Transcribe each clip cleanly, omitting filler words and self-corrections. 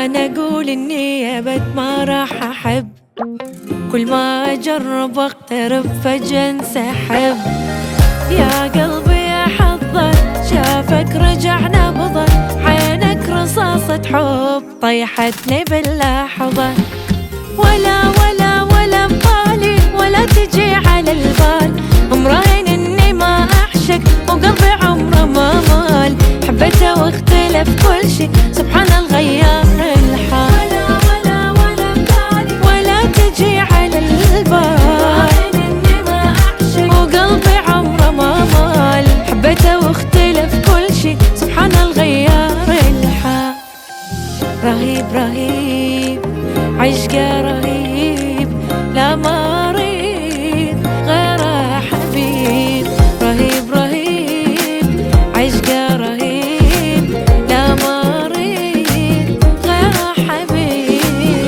أنا أقول إني أبد ما راح أحب، كل ما أجرب أقترب فجأة انسحب. يا قلبي يا حظك شافك رجع نبضك، عينك رصاصة حب طيحتني باللحظة. ولا ببالي ولا تجي على البال، مراهن إني ما أعشق وقلبي عمره ما مال. حبيته واختلف كل شي سبحان الغيار الحال. ولا ببالي ولا تجي على البال، مراهن إني ما أعشق وقلبي عمره ما مال. حبيته واختلف كل شي سبحان الغيار الحال. رهيب رهيب عشقه رهيب، لا ما أريد غيره حبيب. رهيب رهيب عشقه رهيب، لا ما أريد غيره حبيب.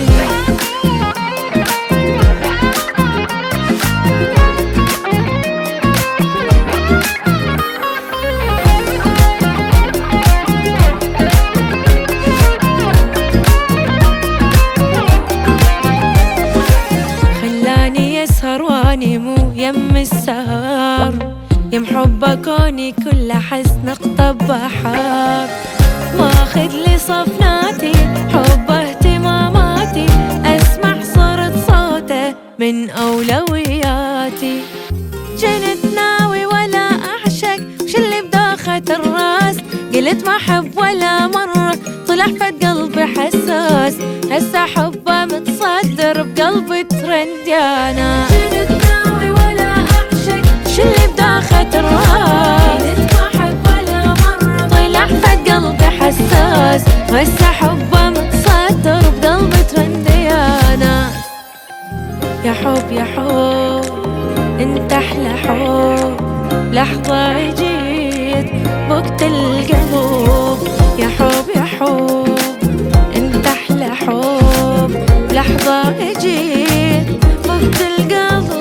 يسهر واني مو يم السهر، يم حبه كوني كل حس نقطة بحار. واخذ لي صفناتي حبه اهتماماتي، اسمع صرت صوته من اولوياتي. جنت ناوي ولا اعشق وش اللي بداخة الراس، قلت ما احب ولا مرة طلع فد قلبي حساس. هسه حبه متصدر بقلبي ترند يا ناس. جنت ناوي ولا اعشق وش اللي بداخة الراس، قلت ما احب ولا مرة طلع فد قلبي حساس. هسه حبه متصدر بقلبي ترند يا ناس. يا حب يا حب انت احلى حب، لحظة جيت وقت القلوب. يا حب يا حب انت احلى حب، لحظة جيت وقت القلوب.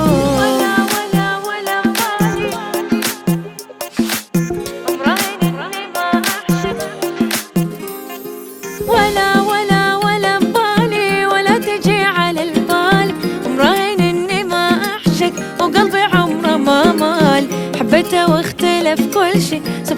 ولا ببالي مراهن اني ما اعشق، ولا ببالي ولا تجي على البال. مراهن اني ما اعشق وقلبي عمره ما مال. حبيته واختلف كل شي